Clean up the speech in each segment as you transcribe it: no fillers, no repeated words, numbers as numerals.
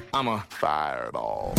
I'm a fireball.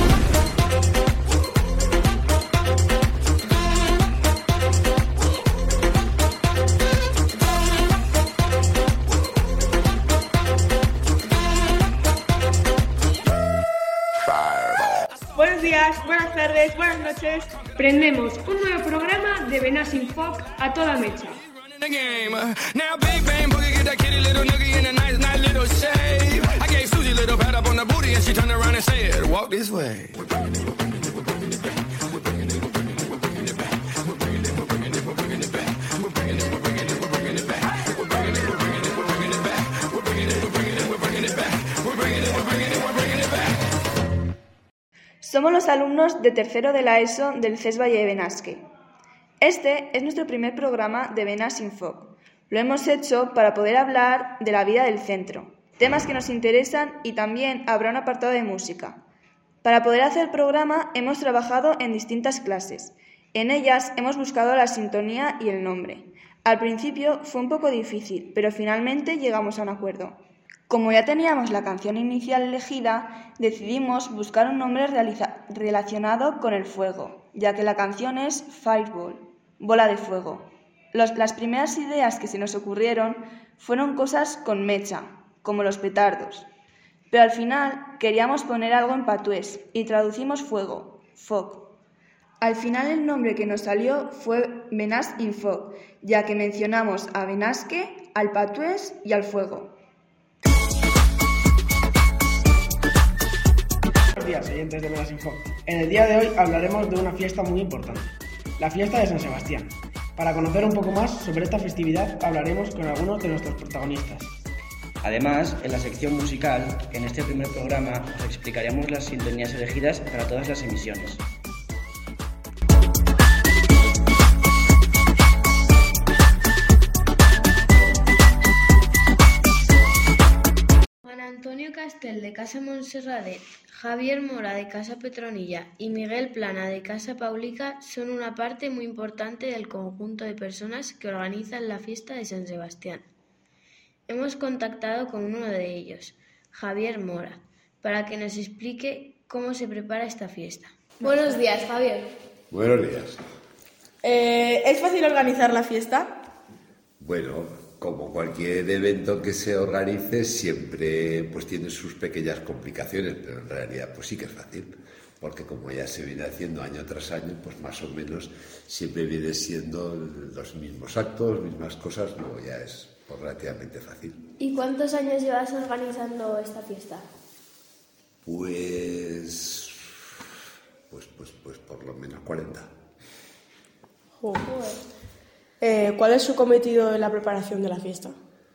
Buenos días, buenas tardes, buenas noches. Prendemos un nuevo programa de Venas in Folk a toda mecha. Somos los alumnos de tercero de la ESO del CES Valle de Benasque. Este es nuestro primer programa de Venas in Folk. Lo hemos hecho para poder hablar de la vida del centro, temas que nos interesan, y también habrá un apartado de música. Para poder hacer el programa hemos trabajado en distintas clases. En ellas hemos buscado la sintonía y el nombre. Al principio fue un poco difícil, pero finalmente llegamos a un acuerdo. Como ya teníamos la canción inicial elegida, decidimos buscar un nombre relacionado con el fuego, ya que la canción es Fireball, bola de fuego. Las primeras ideas que se nos ocurrieron fueron cosas con mecha, como los petardos. Pero al final queríamos poner algo en patués y traducimos fuego, foc. Al final el nombre que nos salió fue Venas in Folk, ya que mencionamos a Benasque, al patués y al fuego. Buenos días, oyentes de Venas in Folk. En el día de hoy hablaremos de una fiesta muy importante, la fiesta de San Sebastián. Para conocer un poco más sobre esta festividad hablaremos con algunos de nuestros protagonistas. Además, en la sección musical, en este primer programa os explicaremos las sintonías elegidas para todas las emisiones. Juan Antonio Castel de Casa Montserradet, Javier Mora de Casa Petronilla y Miguel Plana de Casa Paulica son una parte muy importante del conjunto de personas que organizan la fiesta de San Sebastián. Hemos contactado con uno de ellos, Javier Mora, para que nos explique cómo se prepara esta fiesta. Buenos días, Javier. Buenos días. ¿Es fácil organizar la fiesta? Bueno, como cualquier evento que se organice, siempre pues tiene sus pequeñas complicaciones, pero en realidad pues sí que es fácil, porque como ya se viene haciendo año tras año, pues más o menos siempre viene siendo los mismos actos, mismas cosas, luego ya es pues relativamente fácil. ¿Y cuántos años llevas organizando esta fiesta? Pues por lo menos 40. ¿Cuál es su cometido en la preparación de la fiesta?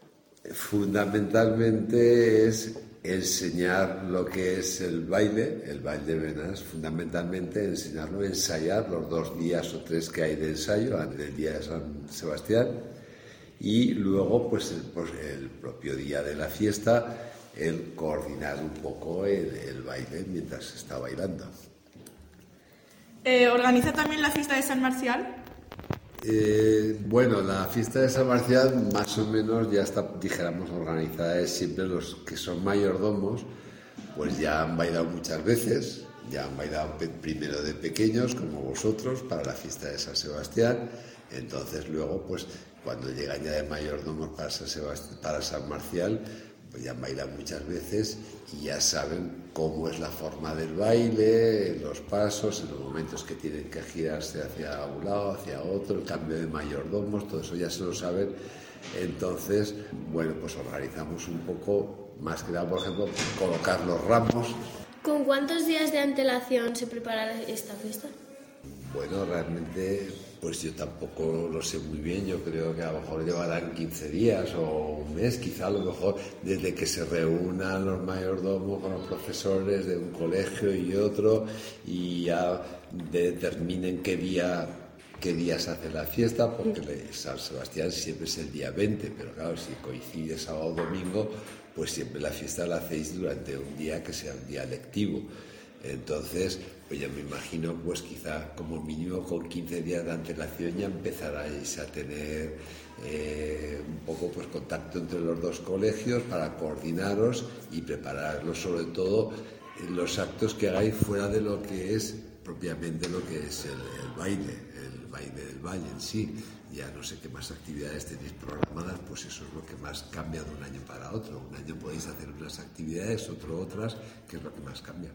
Fundamentalmente es enseñar lo que es el baile de Venas, fundamentalmente enseñarlo, ensayar los 2 días o 3 que hay de ensayo, antes del día de San Sebastián, y luego pues el propio día de la fiesta, el coordinar un poco el baile mientras se está bailando. ¿Organiza también la fiesta de San Marcial? Bueno, la fiesta de San Marcial más o menos ya está, dijéramos, organizada. Es siempre los que son mayordomos, pues ya han bailado muchas veces, ya han bailado primero de pequeños, como vosotros, para la fiesta de San Sebastián. Entonces luego, pues cuando llegan ya de mayordomos para San Marcial, pues ya han bailado muchas veces y ya saben cómo es la forma del baile, los pasos, en los momentos que tienen que girarse hacia un lado, hacia otro, el cambio de mayordomos, todo eso ya se lo saben. Entonces, bueno, pues organizamos un poco, más que nada, por ejemplo, colocar los ramos. ¿Con cuántos días de antelación se prepara esta fiesta? Bueno, realmente, pues yo tampoco lo sé muy bien. Yo creo que a lo mejor llevarán 15 días o un mes, quizá a lo mejor desde que se reúnan los mayordomos con los profesores de un colegio y otro y ya determinen qué día se hace la fiesta, porque San Sebastián siempre es el día 20, pero claro, si coincide sábado o domingo, pues siempre la fiesta la hacéis durante un día que sea un día lectivo. Entonces, pues ya me imagino, pues quizá como mínimo con 15 días de antelación ya empezaráis a tener un poco pues contacto entre los dos colegios para coordinaros y prepararlos, sobre todo en los actos que hagáis fuera de lo que es propiamente lo que es el baile del valle en sí. Ya no sé qué más actividades tenéis programadas, pues eso es lo que más cambia de un año para otro. Un año podéis hacer unas actividades, otras, que es lo que más cambia.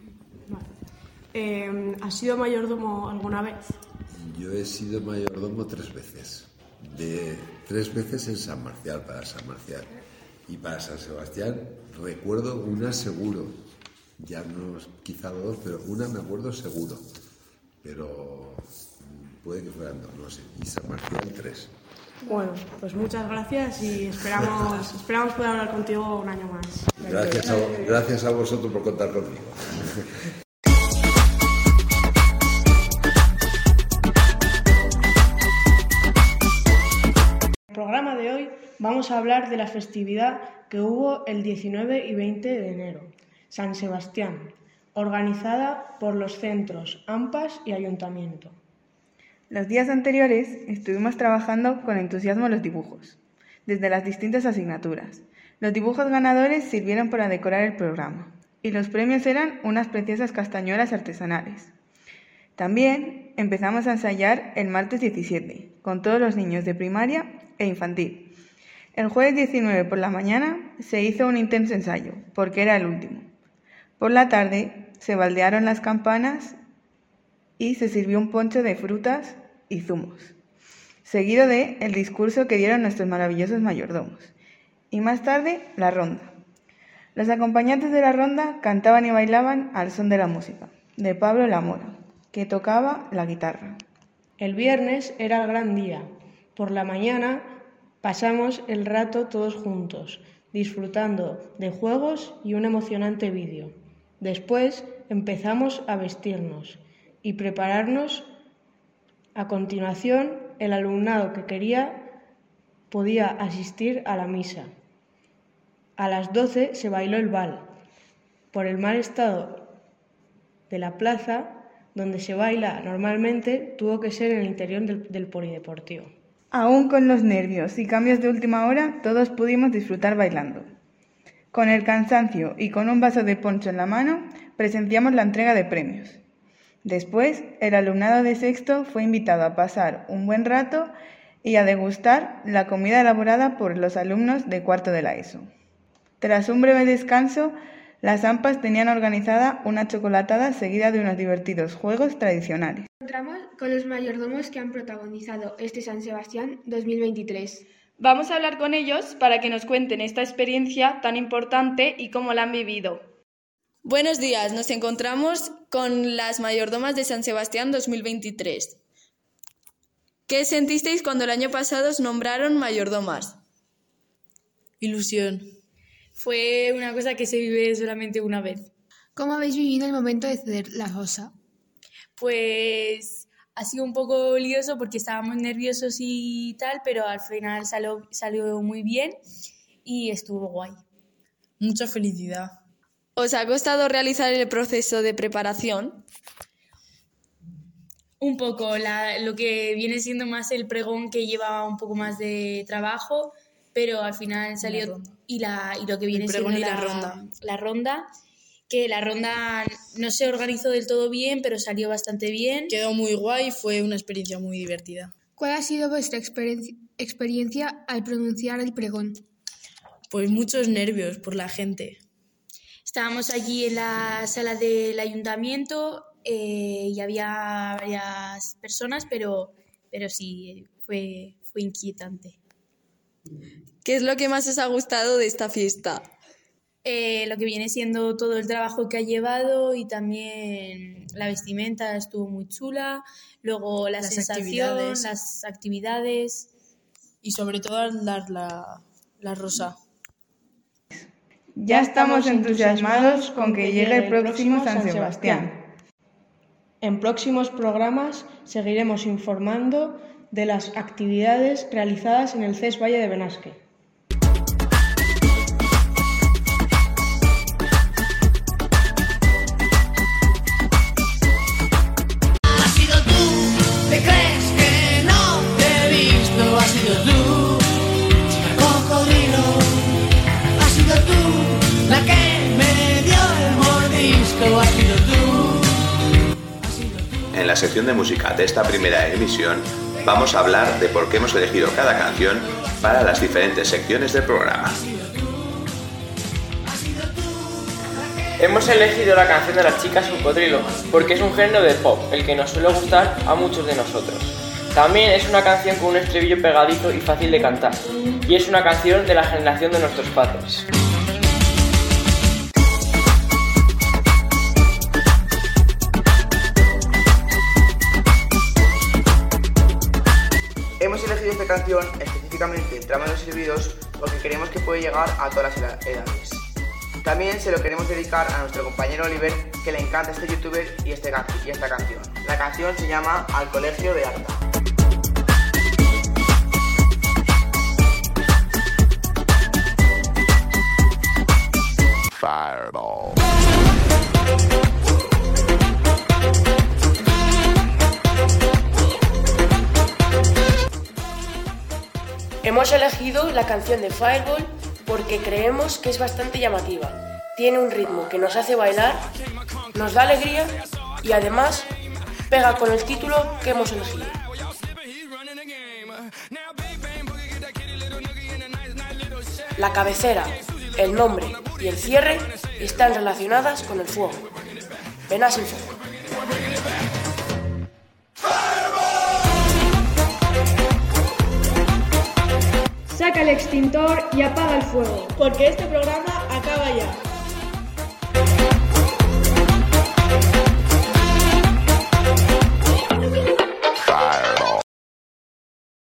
Vale. ¿Has sido mayordomo alguna vez? Yo he sido mayordomo 3 veces. 3 veces en San Marcial, para San Marcial. Y para San Sebastián recuerdo una seguro. Ya no, quizá 2, pero una me acuerdo seguro. Pero puede que fueran 2, no sé. Y San Marcial 3. Bueno, pues muchas gracias y esperamos poder hablar contigo un año más. Gracias a vosotros por contar conmigo. En el programa de hoy vamos a hablar de la festividad que hubo el 19 y 20 de enero, San Sebastián, organizada por los centros AMPAS y Ayuntamiento. Los días anteriores estuvimos trabajando con entusiasmo los dibujos, desde las distintas asignaturas. Los dibujos ganadores sirvieron para decorar el programa y los premios eran unas preciosas castañuelas artesanales. También empezamos a ensayar el martes 17 con todos los niños de primaria e infantil. El jueves 19 por la mañana se hizo un intenso ensayo, porque era el último. Por la tarde se baldearon las campanas y se sirvió un poncho de frutas y zumos, seguido de el discurso que dieron nuestros maravillosos mayordomos. Y más tarde, la ronda. Los acompañantes de la ronda cantaban y bailaban al son de la música, de Pablo La Mora, que tocaba la guitarra. El viernes era el gran día. Por la mañana pasamos el rato todos juntos, disfrutando de juegos y un emocionante vídeo. Después empezamos a vestirnos y prepararnos. A continuación, el alumnado que quería podía asistir a la misa. A las 12 se bailó el bal. Por el mal estado de la plaza, donde se baila normalmente, tuvo que ser en el interior del polideportivo. Aún con los nervios y cambios de última hora, todos pudimos disfrutar bailando. Con el cansancio y con un vaso de poncho en la mano, presenciamos la entrega de premios. Después, el alumnado de sexto fue invitado a pasar un buen rato y a degustar la comida elaborada por los alumnos de cuarto de la ESO. Tras un breve descanso, las AMPAs tenían organizada una chocolatada seguida de unos divertidos juegos tradicionales. Encontramos con los mayordomos que han protagonizado este San Sebastián 2023. Vamos a hablar con ellos para que nos cuenten esta experiencia tan importante y cómo la han vivido. Buenos días, nos encontramos con las mayordomas de San Sebastián 2023. ¿Qué sentisteis cuando el año pasado os nombraron mayordomas? Ilusión. Fue una cosa que se vive solamente una vez. ¿Cómo habéis vivido el momento de ceder la rosa? Pues ha sido un poco lioso porque estábamos nerviosos y tal, pero al final salió muy bien y estuvo guay. Mucha felicidad. ¿Os ha costado realizar el proceso de preparación? Un poco, lo que viene siendo más el pregón, que lleva un poco más de trabajo, pero al final salió y lo que viene siendo la ronda, que la ronda no se organizó del todo bien, pero salió bastante bien. Quedó muy guay, fue una experiencia muy divertida. ¿Cuál ha sido vuestra experiencia al pronunciar el pregón? Pues muchos nervios por la gente. Estábamos allí en la sala del ayuntamiento y había varias personas, pero sí, fue inquietante. ¿Qué es lo que más os ha gustado de esta fiesta? Lo que viene siendo todo el trabajo que ha llevado y también la vestimenta estuvo muy chula, luego la sensación, las actividades y sobre todo al dar la rosa. Ya estamos entusiasmados con que llegue el próximo San Sebastián. En próximos programas seguiremos informando de las actividades realizadas en el CES Valle de Benasque. En la sección de música de esta primera emisión vamos a hablar de por qué hemos elegido cada canción para las diferentes secciones del programa. Hemos elegido la canción de las chicas Cocodrilo porque es un género de pop, el que nos suele gustar a muchos de nosotros. También es una canción con un estribillo pegadizo y fácil de cantar, y es una canción de la generación de nuestros padres. Hemos elegido esta canción específicamente Trama de los Silbidos porque creemos que puede llegar a todas las edades. También se lo queremos dedicar a nuestro compañero Oliver, que le encanta este youtuber y esta canción. La canción se llama Al Colegio de Arta. Fireball. Hemos elegido la canción de Fireball porque creemos que es bastante llamativa. Tiene un ritmo que nos hace bailar, nos da alegría y además pega con el título que hemos elegido. La cabecera, el nombre y el cierre están relacionadas con el fuego. Venas sin fuego. Saca el extintor y apaga el fuego. Porque este programa acaba ya.